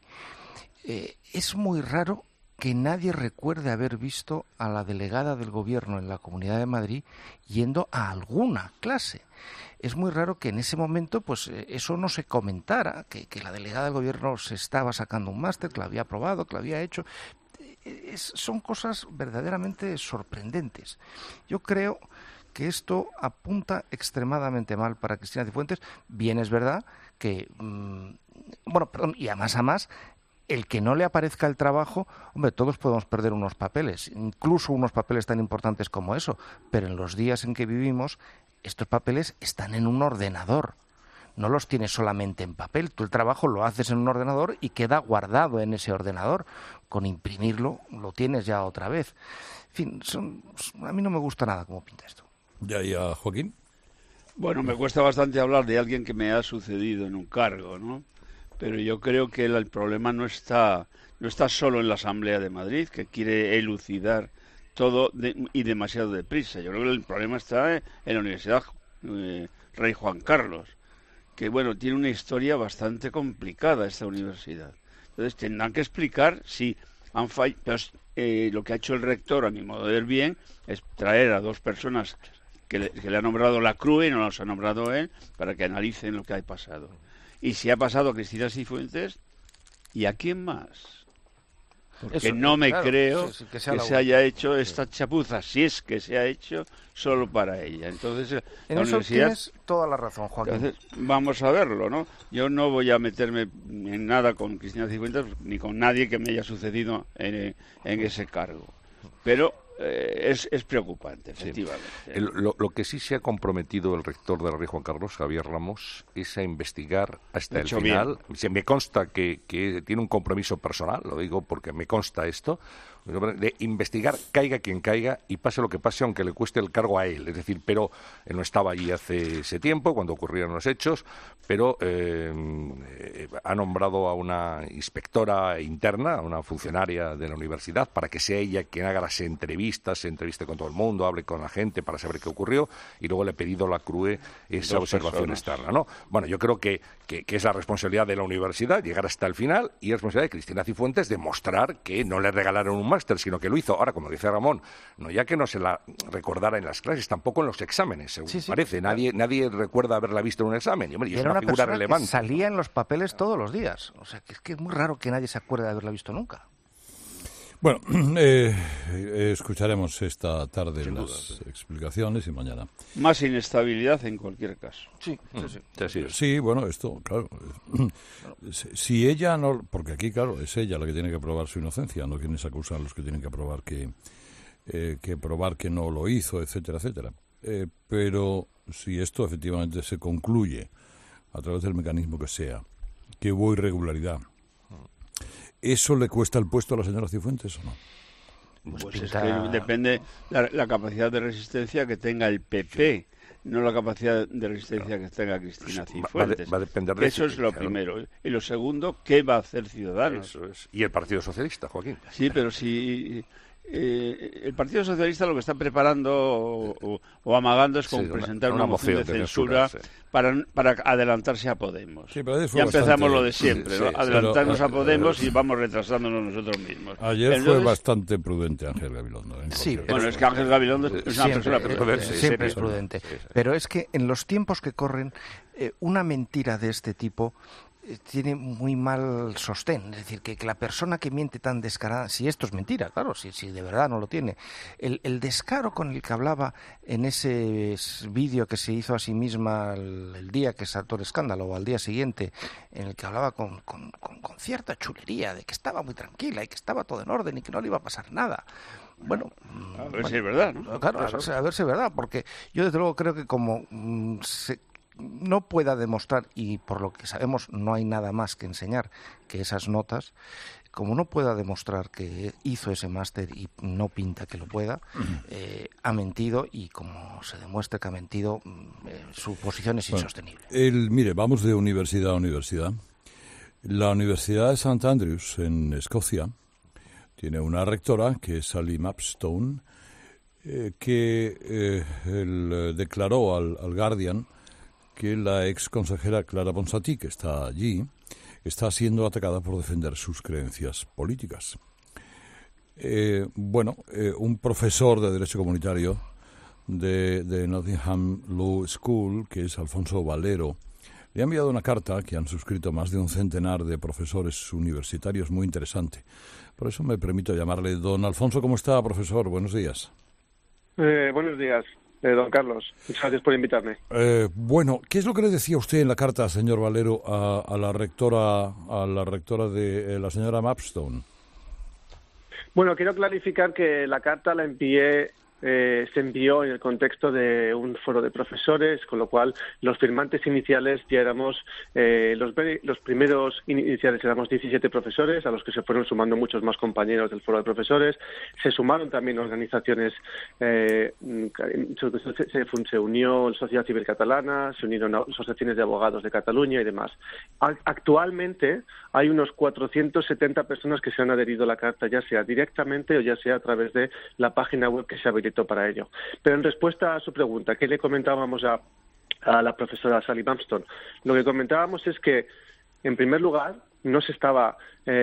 Es muy raro que nadie recuerde haber visto a la delegada del Gobierno en la Comunidad de Madrid yendo a alguna clase. Es muy raro que en ese momento pues eso no se comentara, que la delegada del Gobierno se estaba sacando un máster, que lo había aprobado, que lo había hecho. Son cosas verdaderamente sorprendentes. Yo creo que esto apunta extremadamente mal para Cristina Cifuentes. Bien es verdad que, y además, el que no le aparezca el trabajo, hombre, todos podemos perder unos papeles, incluso unos papeles tan importantes como eso, pero en los días en que vivimos, estos papeles están en un ordenador, no los tienes solamente en papel, tú el trabajo lo haces en un ordenador y queda guardado en ese ordenador, con imprimirlo lo tienes ya otra vez. En fin, a mí no me gusta nada cómo pinta esto. ¿Ya, Joaquín? Bueno, me cuesta bastante hablar de alguien que me ha sucedido en un cargo, ¿no? Pero yo creo que el problema no está solo en la Asamblea de Madrid, que quiere elucidar todo y demasiado deprisa. Yo creo que el problema está en la Universidad Rey Juan Carlos, que bueno, tiene una historia bastante complicada esta universidad. Entonces tendrán que explicar si han fallado. Lo que ha hecho el rector, a mi modo de ver bien, es traer a dos personas que le ha nombrado la CRUE y no los ha nombrado él, para que analicen lo que ha pasado. Y si ha pasado a Cristina Cifuentes, ¿y a quién más? Porque no me creo que se haya hecho esta chapuza, si es que se ha hecho, solo para ella. Entonces, en eso tienes toda la razón, Joaquín. Entonces, vamos a verlo, ¿no? Yo no voy a meterme en nada con Cristina Cifuentes, ni con nadie que me haya sucedido en ese cargo. Pero es preocupante, efectivamente. Sí. Lo que sí se ha comprometido el rector de la Rey Juan Carlos, Javier Ramos, es a investigar hasta el final. Me consta que tiene un compromiso personal, lo digo porque me consta esto, de investigar, caiga quien caiga y pase lo que pase, aunque le cueste el cargo a él. Es decir, pero él no estaba allí hace ese tiempo, cuando ocurrieron los hechos, pero ha nombrado a una inspectora interna, a una funcionaria de la universidad, para que sea ella quien haga las entrevistas, se entreviste con todo el mundo, hable con la gente para saber qué ocurrió, y luego le he pedido a la CRUE esa observación externa, ¿no? Bueno, yo creo que es la responsabilidad de la universidad llegar hasta el final, y la responsabilidad de Cristina Cifuentes demostrar que no le regalaron un máster, sino que lo hizo. Ahora, como dice Ramón, no ya que no se la recordara en las clases, tampoco en los exámenes, según parece. Nadie recuerda haberla visto en un examen. Y, hombre, y es una figura relevante. Que salía en los papeles todos los días. O sea, que es muy raro que nadie se acuerde de haberla visto nunca. Bueno, escucharemos esta tarde las explicaciones y mañana. Más inestabilidad en cualquier caso. Sí, bueno, esto, claro. Si ella no... Porque aquí, claro, es ella la que tiene que probar su inocencia, no quienes acusan los que tienen que probar que no lo hizo, etcétera, etcétera. Pero si esto efectivamente se concluye a través del mecanismo que sea, que hubo irregularidad, ¿eso le cuesta el puesto a la señora Cifuentes o no? Pues es que depende la capacidad de resistencia que tenga el PP, no la capacidad de resistencia que tenga Cristina Cifuentes. Va a depender de eso es lo primero. Y lo segundo, ¿qué va a hacer Ciudadanos? Eso es. Y el Partido Socialista, Joaquín. Sí, pero si... el Partido Socialista lo que está preparando o amagando es con presentar una moción de censura para adelantarse a Podemos. Sí, ya empezamos lo de siempre, ¿no? Adelantarnos a Podemos y vamos retrasándonos nosotros mismos. Ayer fue bastante prudente Ángel Gabilondo. Sí, bueno, es que Ángel Gabilondo es una persona prudente. Siempre es prudente. Pero es que en los tiempos que corren, una mentira de este tipo tiene muy mal sostén. Es decir, que la persona que miente tan descarada, si esto es mentira, claro, si de verdad no lo tiene, el descaro con el que hablaba en ese vídeo que se hizo a sí misma el día que saltó el escándalo, o al día siguiente, en el que hablaba con cierta chulería de que estaba muy tranquila y que estaba todo en orden y que no le iba a pasar nada. Bueno, a ver si es verdad, ¿no? Claro, a ver si es verdad, porque yo desde luego creo que como no pueda demostrar, y por lo que sabemos no hay nada más que enseñar que esas notas, como no pueda demostrar que hizo ese máster y no pinta que lo pueda, ha mentido, y como se demuestre que ha mentido, su posición es insostenible. Mire, vamos de universidad a universidad. La Universidad de St. Andrews, en Escocia, tiene una rectora, que es Sally Mapstone, que declaró al Guardian que la ex consejera Clara Ponsatí, que está allí, está siendo atacada por defender sus creencias políticas. Un profesor de Derecho Comunitario de Nottingham Law School, que es Alfonso Valero, le ha enviado una carta que han suscrito más de un centenar de profesores universitarios, muy interesante. Por eso me permito llamarle. Don Alfonso, ¿cómo está, profesor? Buenos días. Buenos días, don Carlos. Muchas gracias por invitarme. ¿Qué es lo que le decía usted en la carta, señor Valero, a la rectora de la señora Mapstone? Bueno, quiero clarificar que la carta la envié se envió en el contexto de un foro de profesores, con lo cual los firmantes iniciales ya éramos, los primeros iniciales éramos 17 profesores, a los que se fueron sumando muchos más compañeros del foro de profesores. Se sumaron también organizaciones, se unió la Sociedad Civil Catalana, se unieron asociaciones de abogados de Cataluña y demás. Actualmente hay unos 470 personas que se han adherido a la carta, ya sea directamente o ya sea a través de la página web que se habilitó para ello. Pero en respuesta a su pregunta, ¿qué le comentábamos a la profesora Sally Bumston? Lo que comentábamos es que, en primer lugar, no se estaba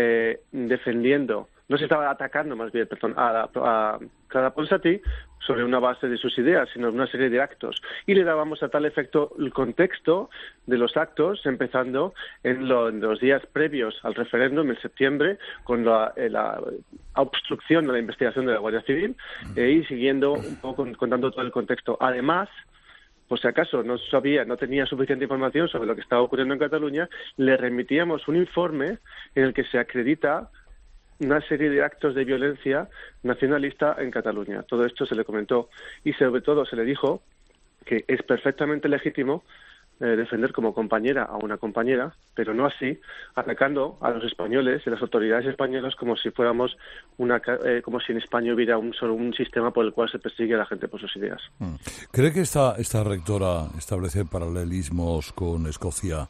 atacando más bien, a Clara Ponsatí sobre una base de sus ideas, sino una serie de actos. Y le dábamos a tal efecto el contexto de los actos, empezando en los días previos al referéndum, en septiembre, con la obstrucción de la investigación de la Guardia Civil, y siguiendo un poco contando todo el contexto. Además, por si acaso no tenía suficiente información sobre lo que estaba ocurriendo en Cataluña, le remitíamos un informe en el que se acredita una serie de actos de violencia nacionalista en Cataluña. Todo esto se le comentó y sobre todo se le dijo que es perfectamente legítimo defender como compañera a una compañera, pero no así atacando a los españoles y las autoridades españolas como si fuéramos como si en España hubiera solo un sistema por el cual se persigue a la gente por sus ideas. ¿Cree que esta rectora establece paralelismos con Escocia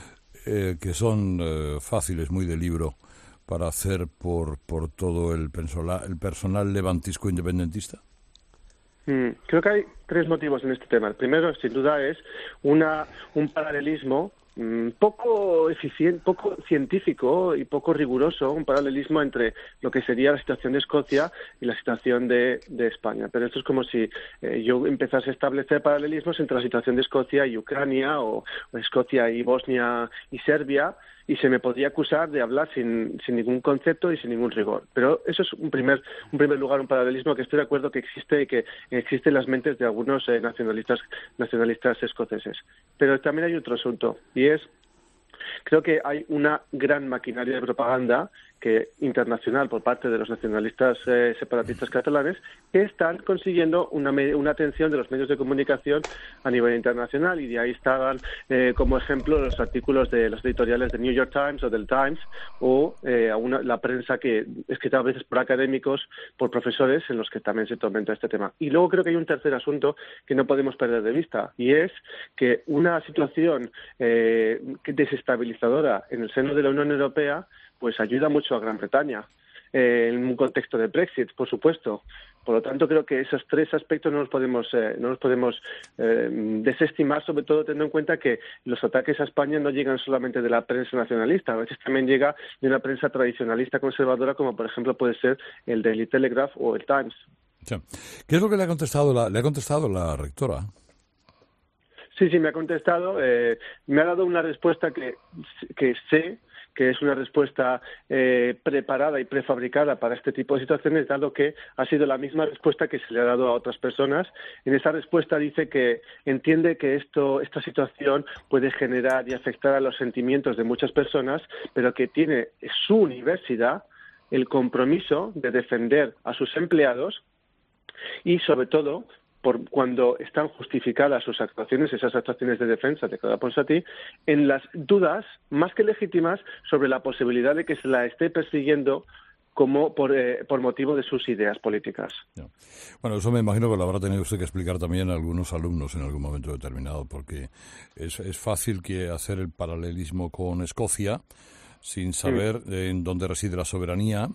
que son fáciles, muy de libro, para hacer por todo el personal levantisco independentista? Creo que hay tres motivos en este tema. El primero, sin duda, es un paralelismo poco eficiente, poco científico y poco riguroso, un paralelismo entre lo que sería la situación de Escocia y la situación de España. Pero esto es como si yo empezase a establecer paralelismos entre la situación de Escocia y Ucrania o Escocia y Bosnia y Serbia, y se me podría acusar de hablar sin ningún concepto y sin ningún rigor. Pero eso es un primer lugar, un paralelismo que estoy de acuerdo que existe y que existe en las mentes de algunos nacionalistas escoceses. Pero también hay otro asunto, y es, creo que hay una gran maquinaria de propaganda internacional por parte de los nacionalistas separatistas catalanes que están consiguiendo una atención de los medios de comunicación a nivel internacional, y de ahí estaban como ejemplo los artículos de los editoriales de New York Times o del Times o la prensa escrita a veces por académicos, por profesores, en los que también se comenta este tema. Y luego creo que hay un tercer asunto que no podemos perder de vista, y es que una situación desestabilizadora en el seno de la Unión Europea pues ayuda mucho a Gran Bretaña en un contexto de Brexit, por supuesto. Por lo tanto, creo que esos tres aspectos no los podemos desestimar, sobre todo teniendo en cuenta que los ataques a España no llegan solamente de la prensa nacionalista, a veces también llega de una prensa tradicionalista conservadora, como por ejemplo puede ser el Daily Telegraph o el Times. Sí. ¿Qué es lo que le ha contestado la rectora? Sí, me ha contestado. Me ha dado una respuesta que sé que es una respuesta preparada y prefabricada para este tipo de situaciones, dado que ha sido la misma respuesta que se le ha dado a otras personas. En esa respuesta dice que entiende que esta situación puede generar y afectar a los sentimientos de muchas personas, pero que tiene su universidad el compromiso de defender a sus empleados y, sobre todo, cuando están justificadas sus actuaciones, esas actuaciones de defensa de Clara Ponsatí, en las dudas más que legítimas sobre la posibilidad de que se la esté persiguiendo como por motivo de sus ideas políticas. Bueno, eso me imagino que lo habrá tenido usted que explicar también a algunos alumnos en algún momento determinado, porque es fácil que hacer el paralelismo con Escocia sin saber en dónde reside la soberanía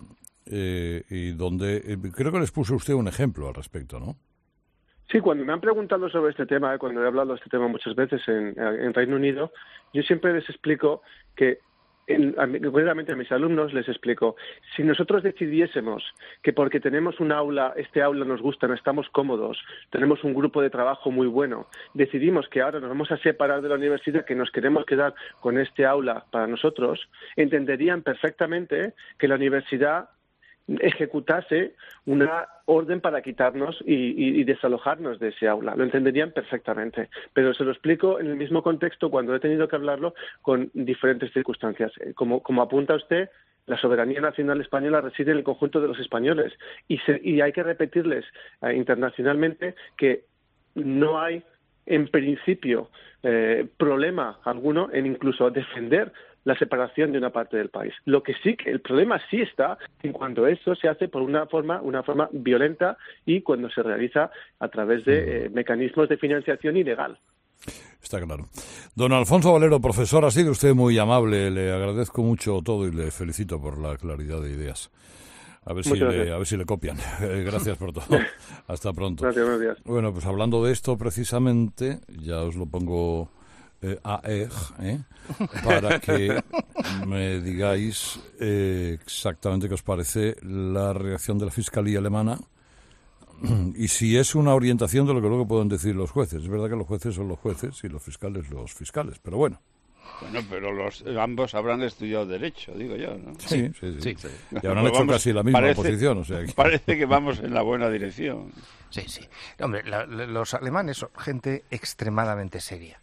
y dónde... creo que les puso usted un ejemplo al respecto, ¿no? Sí, cuando me han preguntado sobre este tema, cuando he hablado de este tema muchas veces en Reino Unido, yo siempre les explico que, concretamente a mis alumnos les explico, si nosotros decidiésemos que porque tenemos este aula nos gusta, no estamos cómodos, tenemos un grupo de trabajo muy bueno, decidimos que ahora nos vamos a separar de la universidad, que nos queremos quedar con este aula para nosotros, entenderían perfectamente que la universidad ejecutase una orden para quitarnos y desalojarnos de ese aula. Lo entenderían perfectamente, pero se lo explico en el mismo contexto cuando he tenido que hablarlo con diferentes circunstancias. Como apunta usted, la soberanía nacional española reside en el conjunto de los españoles y hay que repetirles internacionalmente que no hay en principio problema alguno en incluso defender la separación de una parte del país. Lo que sí que el problema sí está en cuanto eso se hace por una forma violenta y cuando se realiza a través de mecanismos de financiación ilegal. Está claro. Don Alfonso Valero, profesor, ha sido usted muy amable, le agradezco mucho todo y le felicito por la claridad de ideas. A ver si le copian. Gracias por todo. Hasta pronto. Gracias, buenos días. Bueno, pues hablando de esto precisamente, ya os lo pongo para que me digáis exactamente qué os parece la reacción de la Fiscalía alemana y si es una orientación de lo que luego pueden decir los jueces. Es verdad que los jueces son los jueces y los fiscales, pero bueno. Bueno, pero ambos habrán estudiado Derecho, digo yo, ¿no? Sí. Y habrán hecho casi la misma posición. O sea que... Parece que vamos en la buena dirección. Sí. Hombre, los alemanes son gente extremadamente seria.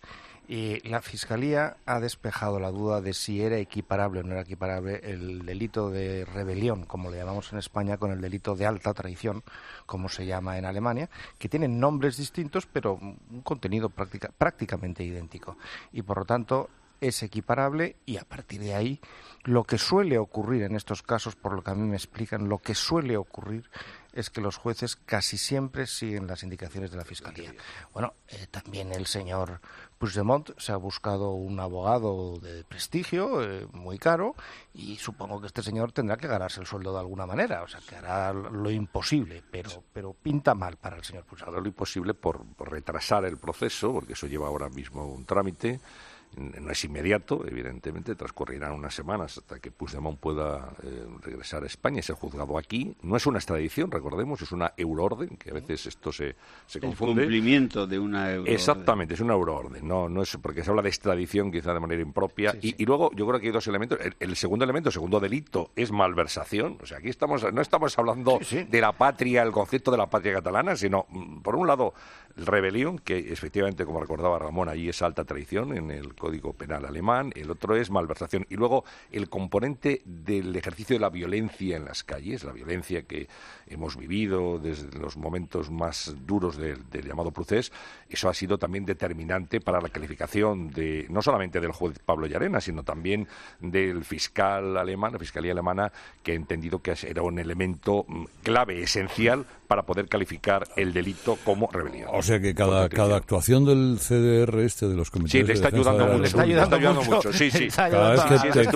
Y la Fiscalía ha despejado la duda de si era equiparable o no era equiparable el delito de rebelión, como le llamamos en España, con el delito de alta traición, como se llama en Alemania, que tienen nombres distintos, pero un contenido prácticamente idéntico. Y por lo tanto es equiparable y a partir de ahí lo que suele ocurrir en estos casos, por lo que a mí me explican, lo que suele ocurrir es que los jueces casi siempre siguen las indicaciones de la Fiscalía. Bueno, también el señor Puigdemont se ha buscado un abogado de prestigio, muy caro, y supongo que este señor tendrá que ganarse el sueldo de alguna manera, o sea, que hará lo imposible, pero pinta mal para el señor Puigdemont. Hará lo imposible por retrasar el proceso, porque eso lleva ahora mismo un trámite. No es inmediato, evidentemente, transcurrirán unas semanas hasta que Puigdemont pueda regresar a España y ser juzgado aquí. No es una extradición, recordemos, es una euroorden, que a veces esto se confunde. El cumplimiento de una euroorden. Exactamente, es una euroorden, no es porque se habla de extradición quizá de manera impropia. Sí. Y luego yo creo que hay dos elementos. El segundo elemento, el segundo delito, es malversación. O sea, aquí no estamos hablando de la patria, el concepto de la patria catalana, sino, por un lado, rebelión, que efectivamente, como recordaba Ramón, allí es alta traición en el Código Penal alemán, el otro es malversación. Y luego el componente del ejercicio de la violencia en las calles, la violencia que hemos vivido desde los momentos más duros del llamado procés, eso ha sido también determinante para la calificación no solamente del juez Pablo Llarena, sino también del fiscal alemán, la Fiscalía alemana, que ha entendido que era un elemento clave, esencial, para poder calificar el delito como rebelión. O sea que cada actuación del CDR de los comités le está ayudando mucho. Sí. Cada vez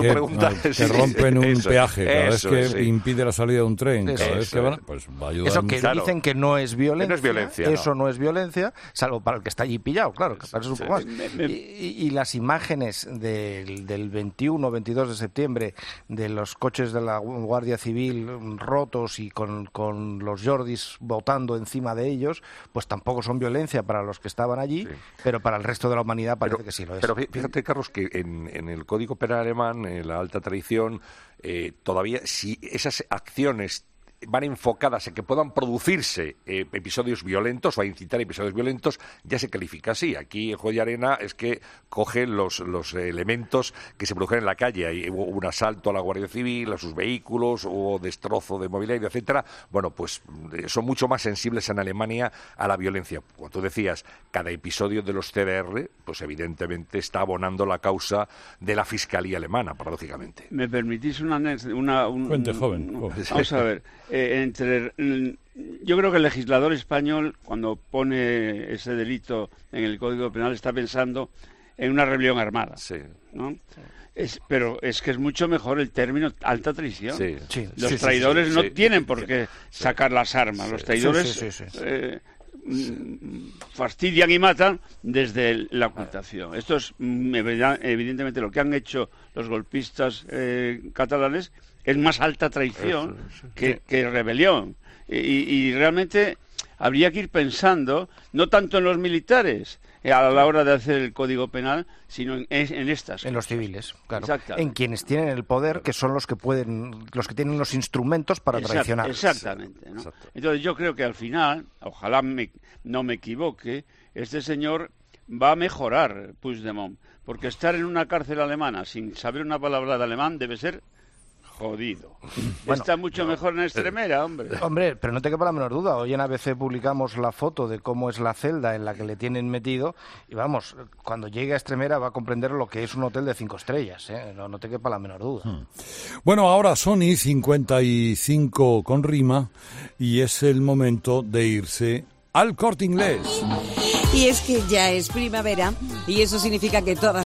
que rompen un peaje, cada vez que impide la salida de un tren, cada vez que van, pues va a ayudar. Eso que dicen que no es violencia, eso no es violencia, salvo para el que está allí pillado, claro, que parece un poco más. Y las imágenes del 21 o 22 de septiembre de los coches de la Guardia Civil rotos y con los Jordis botando encima de ellos, pues tampoco son violencia para los que estaban allí, pero para el resto de la humanidad parece que sí lo es. Pero fíjate, Carlos, que en el Código Penal alemán, en la alta traición, todavía si esas acciones van enfocadas a que puedan producirse episodios violentos o a incitar episodios violentos, ya se califica así. Aquí el juez Llarena es que coge los elementos que se produjeron en la calle. Hubo un asalto a la Guardia Civil, a sus vehículos, hubo destrozo de mobiliario, etcétera. Bueno, pues son mucho más sensibles en Alemania a la violencia. Como tú decías, cada episodio de los CDR, pues evidentemente está abonando la causa de la Fiscalía alemana, paradójicamente. ¿Me permitís Cuente, joven. Vamos a ver. Yo creo que el legislador español, cuando pone ese delito en el Código Penal, está pensando en una rebelión armada, ¿no? Pero es que es mucho mejor el término alta traición. Los traidores no tienen por qué sacar las armas. Los traidores fastidian y matan desde la ocultación. Esto es evidentemente lo que han hecho los golpistas catalanes. Es más alta traición que rebelión. Y realmente habría que ir pensando, no tanto en los militares a la hora de hacer el Código Penal, sino en estas. En los civiles, claro. En quienes tienen el poder, que son los que tienen los instrumentos para traicionar. Exactamente, ¿no? Entonces yo creo que al final, ojalá no me equivoque, este señor va a mejorar Puigdemont, porque estar en una cárcel alemana sin saber una palabra de alemán debe ser jodido. Bueno, está mucho mejor en Extremera, hombre. Hombre, pero no te quepa la menor duda. Hoy en ABC publicamos la foto de cómo es la celda en la que le tienen metido y vamos, cuando llegue a Extremera va a comprender lo que es un hotel de 5 estrellas, ¿eh? No te quepa la menor duda. Bueno, ahora Sony 55 con rima y es el momento de irse al Corte Inglés. Y es que ya es primavera y eso significa que todas